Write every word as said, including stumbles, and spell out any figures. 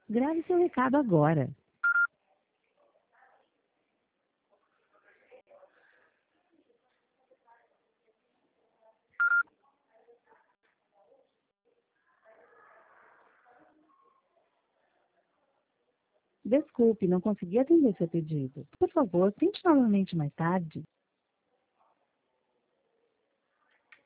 Grave seu recado agora. Desculpe, não consegui atender seu pedido. Por favor, tente novamente mais tarde.